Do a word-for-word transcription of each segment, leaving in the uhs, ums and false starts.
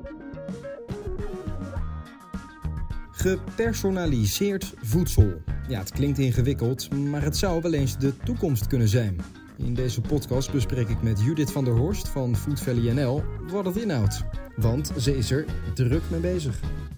Gepersonaliseerd voedsel. Ja, het klinkt ingewikkeld, maar het zou wel eens de toekomst kunnen zijn. In deze podcast bespreek ik met Judith van der Horst van Food Valley N L wat het inhoudt. Want ze is er druk mee bezig.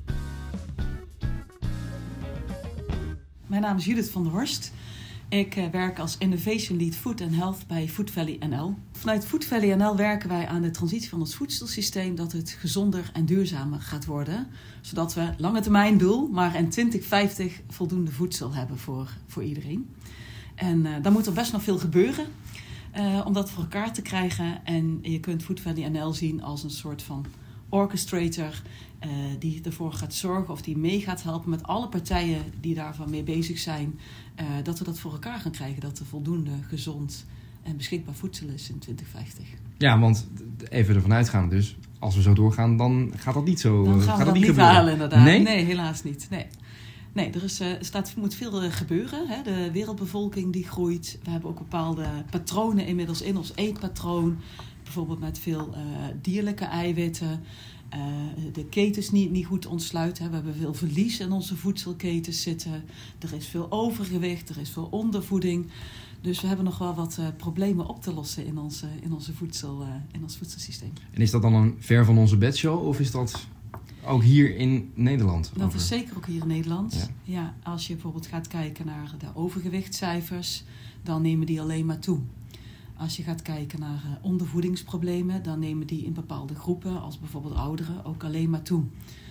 Mijn naam is Judith van der Horst. Ik uh, werk als Innovation Lead Food and Health bij Food Valley N L. Vanuit Food Valley N L werken wij aan de transitie van ons voedselsysteem, dat het gezonder en duurzamer gaat worden. Zodat we lange termijn doel, maar in twintig vijftig voldoende voedsel hebben voor, voor iedereen. En uh, dan moet er best nog veel gebeuren uh, om dat voor elkaar te krijgen. En je kunt Food Valley N L zien als een soort van orchestrator uh, die ervoor gaat zorgen of die mee gaat helpen met alle partijen die daarvan mee bezig zijn. Uh, dat we dat voor elkaar gaan krijgen, dat er voldoende gezond en beschikbaar voedsel is in twintig vijftig. Ja, want even ervan uitgaan dus, als we zo doorgaan, dan gaat dat niet zo. Dan gaan gaat we dat niet niet gebeuren. halen inderdaad. Nee? Nee, helaas niet. Nee. Nee, er is, uh, staat, moet veel uh, gebeuren. Hè? De wereldbevolking die groeit. We hebben ook bepaalde patronen inmiddels in ons eetpatroon. Bijvoorbeeld met veel uh, dierlijke eiwitten. Uh, de ketens niet, niet goed ontsluiten. Hè? We hebben veel verlies in onze voedselketens zitten. Er is veel overgewicht, er is veel ondervoeding. Dus we hebben nog wel wat uh, problemen op te lossen in, onze, in, onze voedsel, uh, in ons voedselsysteem. En is dat dan een ver van onze bedshow of is dat ook hier in Nederland? Dat over? is zeker ook hier in Nederland. Ja. Ja, als je bijvoorbeeld gaat kijken naar de overgewichtcijfers, dan nemen die alleen maar toe. Als je gaat kijken naar uh, ondervoedingsproblemen, dan nemen die in bepaalde groepen, als bijvoorbeeld ouderen, ook alleen maar toe.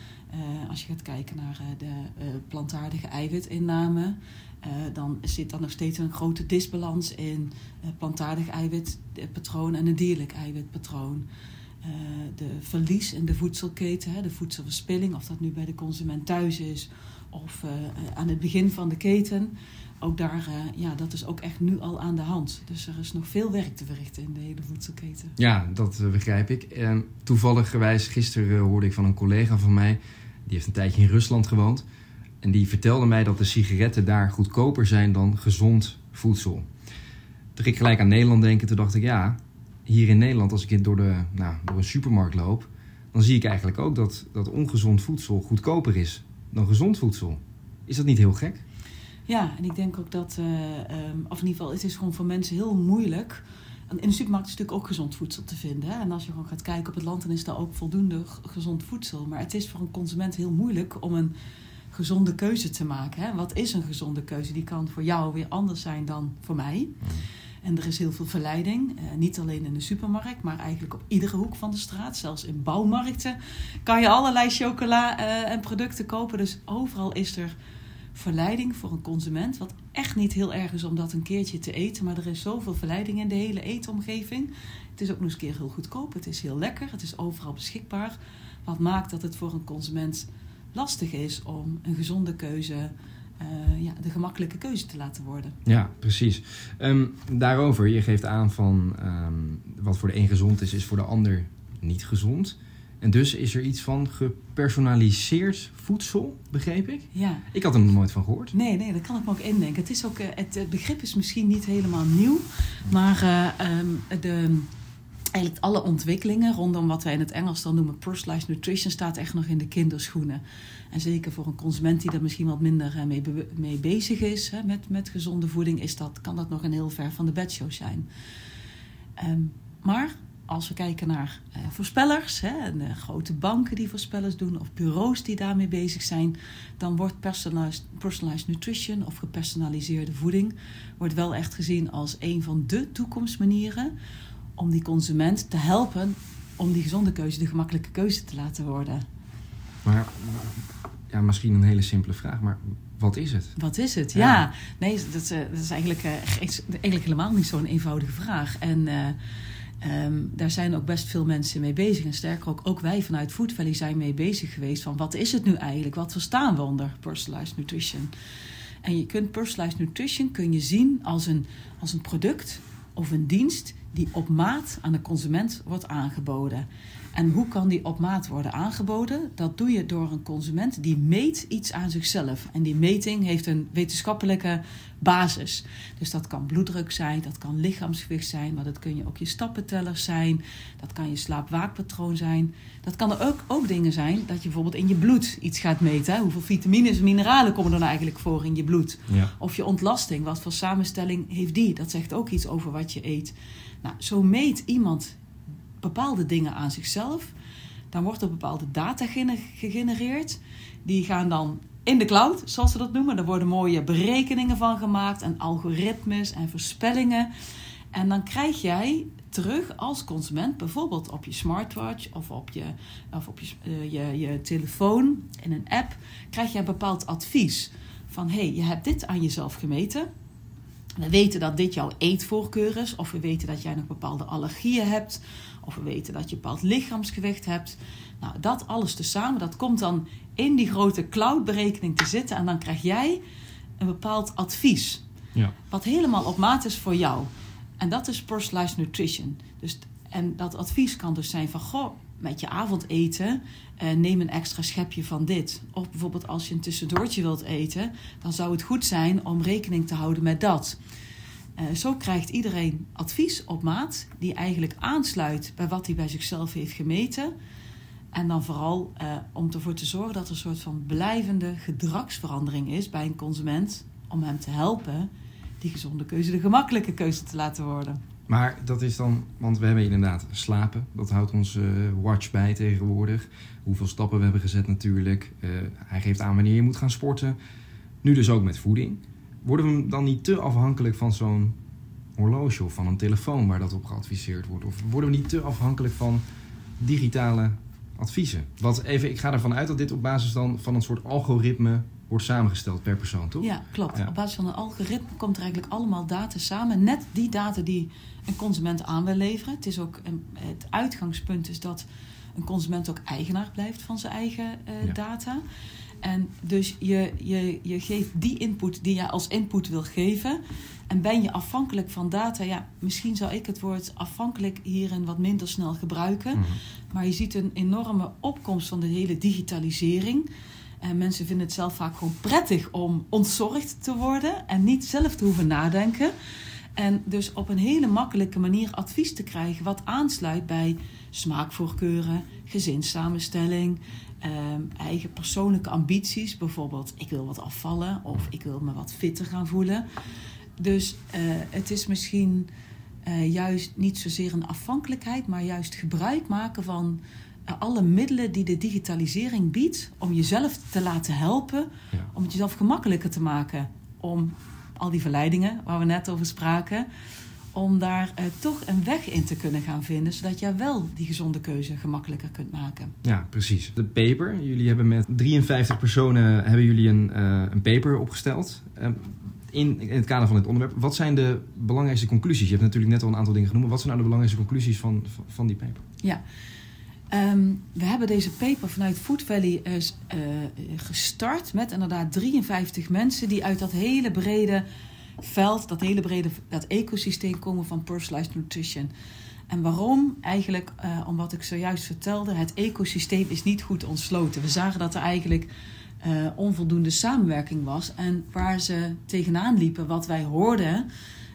Uh, als je gaat kijken naar uh, de uh, plantaardige eiwitinname, uh, dan zit er nog steeds een grote disbalans in uh, plantaardig eiwitpatroon en een dierlijk eiwitpatroon. Uh, de verlies in de voedselketen, hè, de voedselverspilling, of dat nu bij de consument thuis is of uh, aan het begin van de keten. Ook daar, uh, ja, dat is ook echt nu al aan de hand. Dus er is nog veel werk te verrichten in de hele voedselketen. Ja, dat uh, begrijp ik. Uh, toevalligerwijs, gisteren uh, hoorde ik van een collega van mij, die heeft een tijdje in Rusland gewoond. En die vertelde mij dat de sigaretten daar goedkoper zijn dan gezond voedsel. Toen ging ik gelijk aan Nederland denken. Toen dacht ik, ja, hier in Nederland, als ik door, de, nou, door een supermarkt loop, dan zie ik eigenlijk ook dat, dat ongezond voedsel goedkoper is dan gezond voedsel. Is dat niet heel gek? Ja, en ik denk ook dat, uh, um, of in ieder geval, het is gewoon voor mensen heel moeilijk. In de supermarkt is natuurlijk ook gezond voedsel te vinden. Hè? En als je gewoon gaat kijken op het land, dan is daar ook voldoende gezond voedsel. Maar het is voor een consument heel moeilijk om een gezonde keuze te maken. Hè? Wat is een gezonde keuze? Die kan voor jou weer anders zijn dan voor mij. En er is heel veel verleiding. Uh, niet alleen in de supermarkt, maar eigenlijk op iedere hoek van de straat. Zelfs in bouwmarkten kan je allerlei chocola uh, en producten kopen. Dus overal is er verleiding voor een consument. Wat echt niet heel erg is om dat een keertje te eten. Maar er is zoveel verleiding in de hele eetomgeving. Het is ook nog eens een keer heel goedkoop. Het is heel lekker. Het is overal beschikbaar. Wat maakt dat het voor een consument lastig is om een gezonde keuze, Uh, ja, de gemakkelijke keuze te laten worden. Ja, precies. Um, daarover, je geeft aan van um, wat voor de een gezond is, is voor de ander niet gezond. En dus is er iets van gepersonaliseerd voedsel, begreep ik? Ja. Ik had er nog nooit van gehoord. Nee, nee, dat kan ik me ook indenken. Het, is ook, uh, het, het begrip is misschien niet helemaal nieuw, maar uh, um, de... Eigenlijk alle ontwikkelingen rondom wat wij in het Engels dan noemen personalized nutrition staat echt nog in de kinderschoenen. En zeker voor een consument die er misschien wat minder mee, be- mee bezig is, hè, met, met gezonde voeding, is dat, kan dat nog een heel ver van de bedshow zijn. Um, maar als we kijken naar uh, voorspellers, hè, en, uh, grote banken die voorspellers doen of bureaus die daarmee bezig zijn, dan wordt personalized, personalized nutrition of gepersonaliseerde voeding wordt wel echt gezien als een van de toekomstmanieren om die consument te helpen om die gezonde keuze de gemakkelijke keuze te laten worden. Maar ja, misschien een hele simpele vraag, maar wat is het? Wat is het? Ja, ja. nee, dat is, dat is eigenlijk, uh, eigenlijk helemaal niet zo'n eenvoudige vraag. En uh, um, daar zijn ook best veel mensen mee bezig. En sterker ook, ook wij vanuit Food Valley zijn mee bezig geweest van wat is het nu eigenlijk? Wat verstaan we onder personalized nutrition? En je kunt personalized nutrition kun je zien als een, als een product of een dienst die op maat aan de consument wordt aangeboden. En hoe kan die op maat worden aangeboden? Dat doe je door een consument die meet iets aan zichzelf. En die meting heeft een wetenschappelijke basis. Dus dat kan bloeddruk zijn, dat kan lichaamsgewicht zijn, maar dat kun je ook je stappenteller zijn. Dat kan je slaap-waakpatroon zijn. Dat kan er ook, ook dingen zijn dat je bijvoorbeeld in je bloed iets gaat meten. Hè? Hoeveel vitamines en mineralen komen er nou eigenlijk voor in je bloed? Ja. Of je ontlasting, wat voor samenstelling heeft die? Dat zegt ook iets over wat je eet. Nou, zo meet iemand bepaalde dingen aan zichzelf. Dan wordt er bepaalde data gegenereerd. Die gaan dan in de cloud, zoals ze dat noemen. Daar worden mooie berekeningen van gemaakt en algoritmes en voorspellingen. En dan krijg jij terug als consument, bijvoorbeeld op je smartwatch of op je, of op je, uh, je, je telefoon in een app, krijg je een bepaald advies. Van hé, hey, je hebt dit aan jezelf gemeten. We weten dat dit jouw eetvoorkeur is. Of we weten dat jij nog bepaalde allergieën hebt. Of we weten dat je een bepaald lichaamsgewicht hebt. Nou, dat alles tezamen, dat komt dan in die grote cloudberekening te zitten. En dan krijg jij een bepaald advies. Ja. Wat helemaal op maat is voor jou. En dat is personalized nutrition. Dus, en dat advies kan dus zijn van, goh, met je avondeten, uh, neem een extra schepje van dit. Of bijvoorbeeld als je een tussendoortje wilt eten, dan zou het goed zijn om rekening te houden met dat. Uh, zo krijgt iedereen advies op maat, die eigenlijk aansluit bij wat hij bij zichzelf heeft gemeten. En dan vooral uh, om ervoor te zorgen dat er een soort van blijvende gedragsverandering is bij een consument, om hem te helpen die gezonde keuze de gemakkelijke keuze te laten worden. Maar dat is dan, want we hebben inderdaad slapen. Dat houdt onze uh, watch bij tegenwoordig. Hoeveel stappen we hebben gezet natuurlijk. Uh, hij geeft aan wanneer je moet gaan sporten. Nu dus ook met voeding. Worden we dan niet te afhankelijk van zo'n horloge of van een telefoon waar dat op geadviseerd wordt? Of worden we niet te afhankelijk van digitale adviezen? Want even, ik ga ervan uit dat dit op basis dan van een soort algoritme wordt samengesteld per persoon, toch? Ja, klopt. Ja. Op basis van een algoritme komt er eigenlijk allemaal data samen. Net die data die een consument aan wil leveren. Het is ook een, het uitgangspunt is dat een consument ook eigenaar blijft van zijn eigen uh, Ja. data. En dus je, je, je geeft die input die je als input wil geven. En ben je afhankelijk van data? Ja, misschien zou ik het woord afhankelijk hierin wat minder snel gebruiken. Mm-hmm. Maar je ziet een enorme opkomst van de hele digitalisering. En mensen vinden het zelf vaak gewoon prettig om ontzorgd te worden en niet zelf te hoeven nadenken. En dus op een hele makkelijke manier advies te krijgen wat aansluit bij smaakvoorkeuren, gezinssamenstelling, eh, eigen persoonlijke ambities. Bijvoorbeeld, ik wil wat afvallen of ik wil me wat fitter gaan voelen. Dus uh, het is misschien uh, juist niet zozeer een afhankelijkheid, maar juist gebruik maken van alle middelen die de digitalisering biedt om jezelf te laten helpen, Ja. om het jezelf gemakkelijker te maken, om al die verleidingen waar we net over spraken, om daar uh, toch een weg in te kunnen gaan vinden, zodat jij wel die gezonde keuze gemakkelijker kunt maken. Ja, precies. De paper. Jullie hebben met drieënvijftig personen hebben jullie een, uh, een paper opgesteld. Uh, in, in het kader van dit onderwerp. Wat zijn de belangrijkste conclusies? Je hebt natuurlijk net al een aantal dingen genoemd. Wat zijn nou de belangrijkste conclusies van, van, van die paper? Ja. Um, we hebben deze paper vanuit Food Valley uh, uh, gestart met inderdaad drieënvijftig mensen die uit dat hele brede veld, dat hele brede dat ecosysteem komen van personalized nutrition. En waarom? Eigenlijk, uh, omdat ik zojuist vertelde, het ecosysteem is niet goed ontsloten. We zagen dat er eigenlijk uh, onvoldoende samenwerking was. En waar ze tegenaan liepen, wat wij hoorden,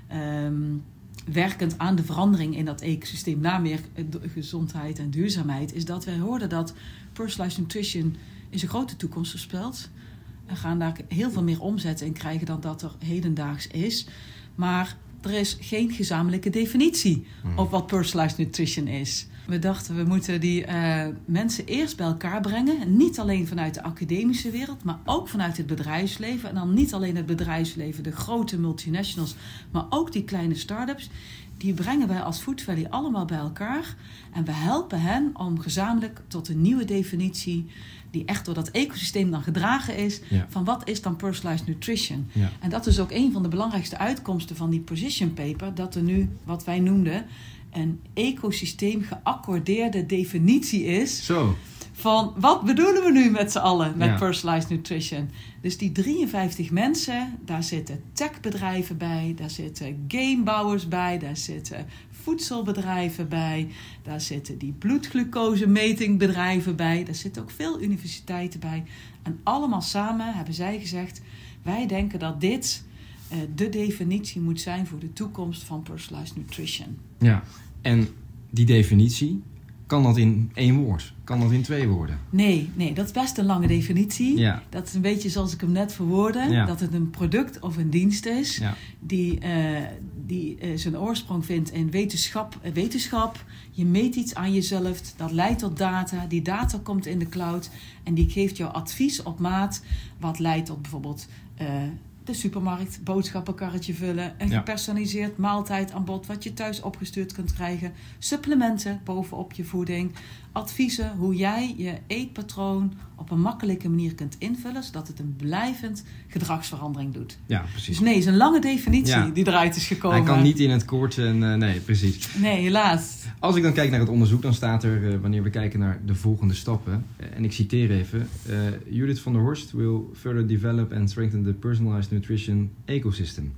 Um, werkend aan de verandering in dat ecosysteem naar meer gezondheid en duurzaamheid, is dat wij hoorden dat personalized nutrition is een grote toekomst voorspeld. We gaan daar heel veel meer omzet in krijgen dan dat er hedendaags is. Maar er is geen gezamenlijke definitie Hmm. op wat personalized nutrition is. We dachten, we moeten die uh, mensen eerst bij elkaar brengen. Niet alleen vanuit de academische wereld, maar ook vanuit het bedrijfsleven. En dan niet alleen het bedrijfsleven, de grote multinationals, maar ook die kleine start-ups. Die brengen wij als Food Valley allemaal bij elkaar. En we helpen hen om gezamenlijk tot een nieuwe definitie, die echt door dat ecosysteem dan gedragen is, Ja. van wat is dan personalized nutrition. Ja. En dat is ook een van de belangrijkste uitkomsten van die position paper, dat er nu, wat wij noemden, een ecosysteem geaccordeerde definitie is Zo. van wat bedoelen we nu met z'n allen met Ja. personalized nutrition. Dus die drieënvijftig mensen, daar zitten techbedrijven bij, daar zitten gamebouwers bij, daar zitten voedselbedrijven bij, daar zitten die bloedglucosemetingbedrijven bij, daar zitten ook veel universiteiten bij. En allemaal samen hebben zij gezegd, wij denken dat dit uh, de definitie moet zijn voor de toekomst van personalized nutrition. Ja, en die definitie, kan dat in één woord? Kan dat in twee woorden? Nee, nee, dat is best een lange definitie. Ja. Dat is een beetje zoals ik hem net verwoordde. Ja. Dat het een product of een dienst is Ja. die, uh, die uh, zijn oorsprong vindt in wetenschap, uh, wetenschap. Je meet iets aan jezelf, dat leidt tot data. Die data komt in de cloud en die geeft jou advies op maat. Wat leidt tot bijvoorbeeld uh, de supermarkt, boodschappenkarretje vullen, een Ja. gepersonaliseerd maaltijdaanbod wat je thuis opgestuurd kunt krijgen, supplementen bovenop je voeding, adviezen hoe jij je eetpatroon op een makkelijke manier kunt invullen, zodat het een blijvend gedragsverandering doet. Ja, precies. Dus nee, het is een lange definitie Ja. die eruit is gekomen. Hij kan niet in het kort en uh, nee, precies. Nee, helaas. Als ik dan kijk naar het onderzoek, dan staat er, uh, wanneer we kijken naar de volgende stappen, uh, en ik citeer even, uh, Judith van der Horst will further develop and strengthen the personalized nutrition ecosystem.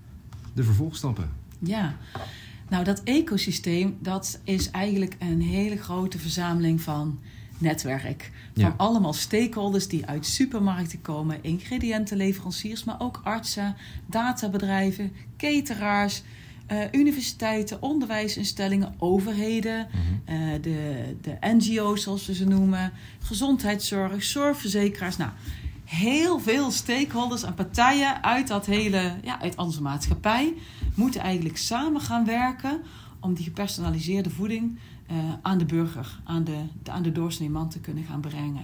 De vervolgstappen. Ja, nou dat ecosysteem, dat is eigenlijk een hele grote verzameling van netwerk. Van Ja. allemaal stakeholders die uit supermarkten komen, ingrediëntenleveranciers, maar ook artsen, databedrijven, cateraars, uh, universiteiten, onderwijsinstellingen, overheden, Mm-hmm. uh, de, de N G O's zoals we ze noemen, gezondheidszorg, zorgverzekeraars. Nou, heel veel stakeholders en partijen uit dat hele, ja, uit onze maatschappij moeten eigenlijk samen gaan werken om die gepersonaliseerde voeding uh, aan de burger, aan de, de, aan de doorsnee man te kunnen gaan brengen.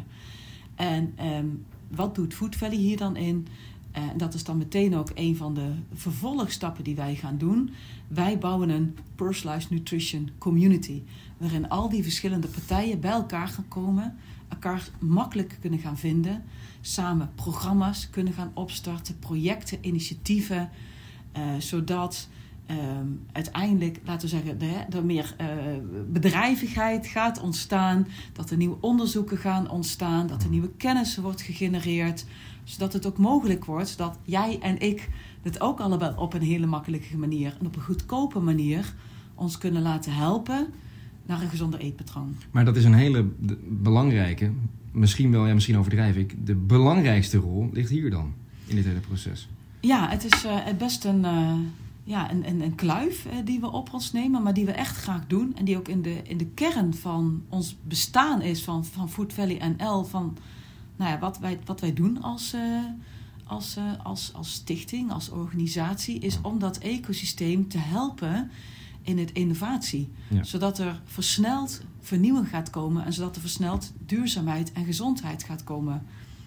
En um, wat doet Food Valley hier dan in? Uh, en dat is dan meteen ook een van de vervolgstappen die wij gaan doen. Wij bouwen een personalized nutrition community, waarin al die verschillende partijen bij elkaar gaan komen, elkaar makkelijk kunnen gaan vinden, samen programma's kunnen gaan opstarten, projecten, initiatieven, uh, zodat um, uiteindelijk, laten we zeggen, de, er meer uh, bedrijvigheid gaat ontstaan, dat er nieuwe onderzoeken gaan ontstaan, dat er nieuwe kennis wordt gegenereerd, zodat het ook mogelijk wordt dat jij en ik het ook allebei op een hele makkelijke manier en op een goedkope manier ons kunnen laten helpen naar een gezonder eetpatroon. Maar dat is een hele de, belangrijke, misschien wel, ja, misschien overdrijf ik, de belangrijkste rol ligt hier dan, in dit hele proces. Ja, het is uh, best een, uh, ja, een, een, een kluif uh, die we op ons nemen, maar die we echt graag doen. En die ook in de, in de kern van ons bestaan is, van, van Food Valley N L, van nou ja, wat, wij, wat wij doen als, uh, als, uh, als, als stichting, als organisatie, is om dat ecosysteem te helpen in het innovatie. Ja. Zodat er versneld vernieuwing gaat komen en zodat er versneld duurzaamheid en gezondheid gaat komen.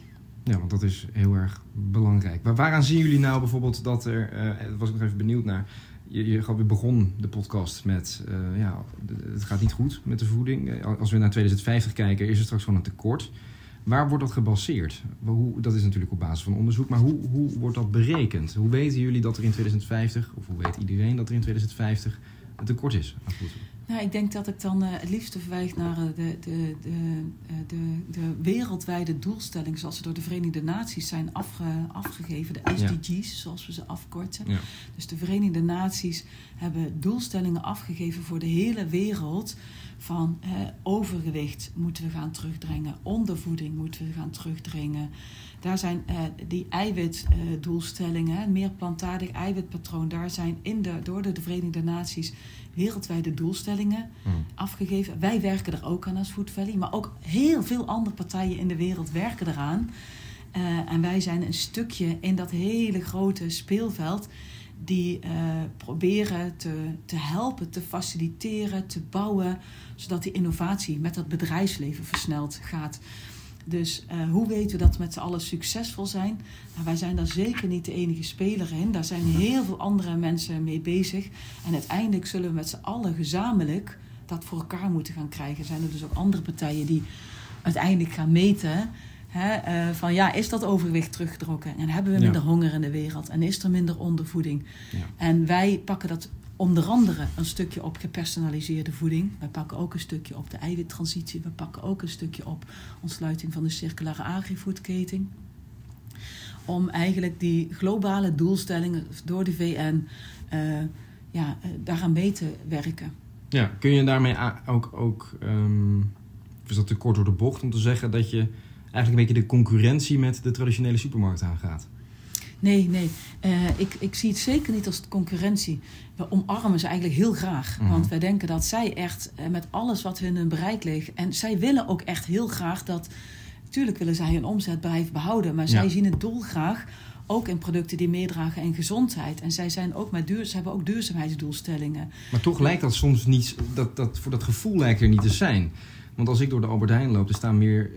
Ja, want dat is heel erg belangrijk. Maar waaraan zien jullie nou bijvoorbeeld dat er, uh, daar was ik nog even benieuwd naar, je, je begon de podcast met, uh, ja, het gaat niet goed met de voeding. Als we naar twintig vijftig kijken, is er straks gewoon een tekort. Waar wordt dat gebaseerd? Hoe, dat is natuurlijk op basis van onderzoek, maar hoe, hoe wordt dat berekend? Hoe weten jullie dat er in twintig vijftig, of hoe weet iedereen dat er in twintig vijftig een tekort is aan voedsel? Nou, ik denk dat ik dan uh, het liefste verwijs naar uh, de, de, de, uh, de, de wereldwijde doelstellingen zoals ze door de Verenigde Naties zijn afge, afgegeven. De S D G's, ja. zoals we ze afkorten. Ja. Dus de Verenigde Naties hebben doelstellingen afgegeven voor de hele wereld. Van uh, overgewicht moeten we gaan terugdringen. Ondervoeding moeten we gaan terugdringen. Daar zijn uh, die eiwitdoelstellingen, uh, meer plantaardig eiwitpatroon. Daar zijn in de, door de Verenigde Naties wereldwijde doelstellingen mm. afgegeven. Wij werken er ook aan als Food Valley. Maar ook heel veel andere partijen in de wereld werken eraan. Uh, en wij zijn een stukje in dat hele grote speelveld die uh, proberen te, te helpen, te faciliteren, te bouwen, zodat die innovatie met dat bedrijfsleven versneld gaat. Dus uh, hoe weten we dat we met z'n allen succesvol zijn? Nou, wij zijn daar zeker niet de enige speler in. Daar zijn heel veel andere mensen mee bezig. En uiteindelijk zullen we met z'n allen gezamenlijk dat voor elkaar moeten gaan krijgen. Zijn er dus ook andere partijen die uiteindelijk gaan meten, He, uh, van ja, is dat overgewicht teruggedrokken? En hebben we minder ja. honger in de wereld? En is er minder ondervoeding? Ja. En wij pakken dat onder andere een stukje op gepersonaliseerde voeding. We pakken ook een stukje op de eiwittransitie. We pakken ook een stukje op ontsluiting van de circulaire agrifoodketen. Om eigenlijk die globale doelstellingen door de V N uh, ja, uh, daaraan mee te werken. Ja, kun je daarmee ook, ook um, is dat te kort door de bocht om te zeggen dat je eigenlijk een beetje de concurrentie met de traditionele supermarkt aangaat? Nee, nee. Uh, ik, ik zie het zeker niet als concurrentie. We omarmen ze eigenlijk heel graag. Mm-hmm. Want wij denken dat zij echt uh, met alles wat in hun bereik ligt... en zij willen ook echt heel graag dat... Natuurlijk willen zij hun omzet blijven behouden... maar zij ja. zien het doel graag... ook in producten die meedragen in gezondheid. En zij zijn ook met duur, ze hebben ook duurzaamheidsdoelstellingen. Maar toch lijkt dat soms niet... Dat, dat, voor dat gevoel lijkt er niet te zijn... Want als ik door de Albert Heijn loop, er staan meer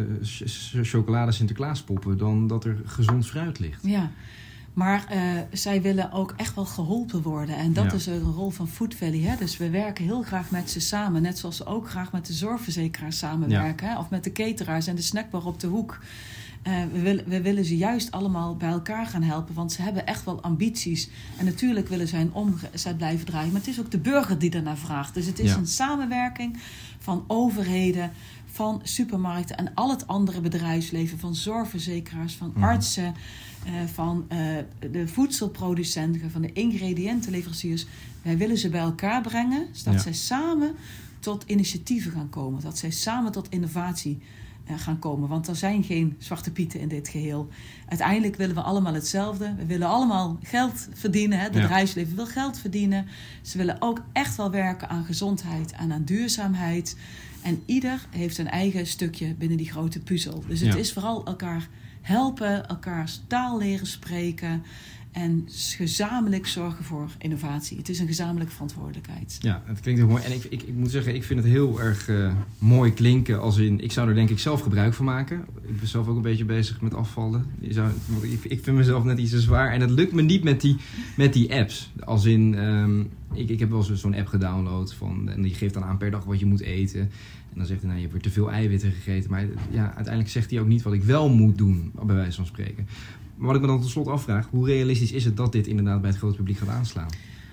uh, chocolade Sinterklaaspoppen dan dat er gezond fruit ligt. Ja, maar uh, zij willen ook echt wel geholpen worden. En dat ja. is een rol van Food Valley. Hè? Dus we werken heel graag met ze samen. Net zoals we ook graag met de zorgverzekeraars samenwerken. Ja. Hè? Of met de cateraars en de snackbar op de hoek. Uh, we, willen, we willen ze juist allemaal bij elkaar gaan helpen. Want ze hebben echt wel ambities. En natuurlijk willen zij een omzet blijven draaien. Maar het is ook de burger die daarnaar vraagt. Dus het is ja. een samenwerking van overheden, van supermarkten en al het andere bedrijfsleven. Van zorgverzekeraars, van mm. artsen, uh, van uh, de voedselproducenten, van de ingrediëntenleveranciers. Wij willen ze bij elkaar brengen. Zodat ja. zij samen tot initiatieven gaan komen. Dat zij samen tot innovatie gaan komen. Want er zijn geen zwarte pieten in dit geheel. Uiteindelijk willen we allemaal hetzelfde. We willen allemaal geld verdienen. Het bedrijfsleven wil geld verdienen. Ze willen ook echt wel werken aan gezondheid en aan duurzaamheid. En ieder heeft een eigen stukje binnen die grote puzzel. Dus het ja. is vooral elkaar helpen, elkaars taal leren spreken... en gezamenlijk zorgen voor innovatie. Het is een gezamenlijke verantwoordelijkheid. Ja, het klinkt heel mooi. En ik, ik, ik moet zeggen, ik vind het heel erg uh, mooi klinken. Als in, ik zou er denk ik zelf gebruik van maken. Ik ben zelf ook een beetje bezig met afvallen. Je zou, ik, ik vind mezelf net iets te zwaar. En dat lukt me niet met die, met die apps. Als in, um, ik, ik heb wel zo'n app gedownload. Van, en die geeft dan aan per dag wat je moet eten. En dan zegt hij, nou, je hebt weer te veel eiwitten gegeten. Maar ja, uiteindelijk zegt hij ook niet wat ik wel moet doen, bij wijze van spreken. Maar wat ik me dan tot slot afvraag, hoe realistisch is het dat dit inderdaad bij het grote publiek gaat aanslaan?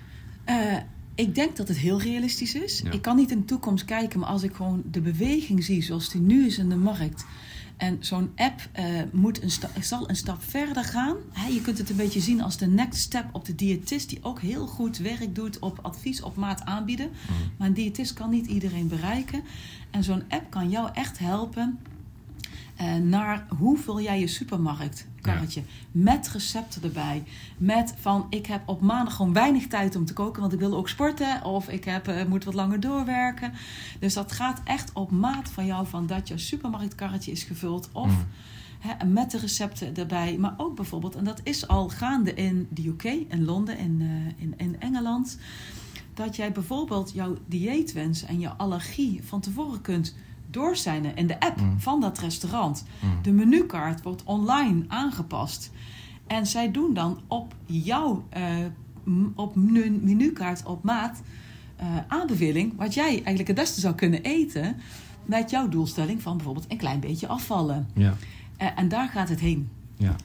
Uh, ik denk dat het heel realistisch is. Ja. Ik kan niet in de toekomst kijken, maar als ik gewoon de beweging zie zoals die nu is in de markt. En zo'n app uh, moet een sta- zal een stap verder gaan. He, je kunt het een beetje zien als de next step op de diëtist, die ook heel goed werk doet op advies op maat aanbieden. Mm. Maar een diëtist kan niet iedereen bereiken. En zo'n app kan jou echt helpen uh, naar hoe vul jij je supermarktkarretje. Ja. Met recepten erbij. Met van, ik heb op maandag gewoon weinig tijd om te koken, want ik wil ook sporten. Of ik heb, uh, moet wat langer doorwerken. Dus dat gaat echt op maat van jou, van dat je supermarktkarretje is gevuld. Of mm. he, met de recepten erbij. Maar ook bijvoorbeeld, en dat is al gaande in de U K, in Londen, in, uh, in, in Engeland. Dat jij bijvoorbeeld jouw dieetwens en je allergie van tevoren kunt doorzijnen in de app mm. van dat restaurant. Mm. De menukaart wordt online aangepast. En zij doen dan op jouw uh, op menu, menukaart op maat uh, aanbeveling wat jij eigenlijk het beste zou kunnen eten met jouw doelstelling van bijvoorbeeld een klein beetje afvallen. Ja. Uh, en daar gaat het heen. Ja,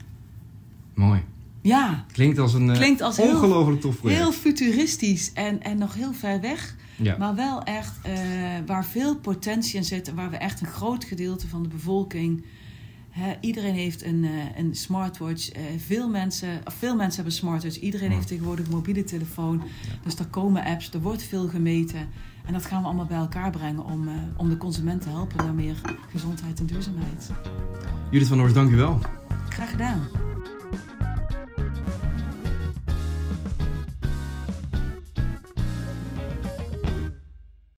mooi. Ja. Klinkt als een Klinkt als uh, ongelooflijk tof project. Heel futuristisch en, en nog heel ver weg. Ja. Maar wel echt uh, waar veel potentie in zit. En waar we echt een groot gedeelte van de bevolking... Hè, iedereen heeft een, uh, een smartwatch. Uh, veel, mensen, of veel mensen hebben smartwatch. Iedereen ja. heeft tegenwoordig een mobiele telefoon. Ja. Dus er komen apps, er wordt veel gemeten. En dat gaan we allemaal bij elkaar brengen om, uh, om de consument te helpen naar meer gezondheid en duurzaamheid. Judith van der Horst, dank u wel. Graag gedaan.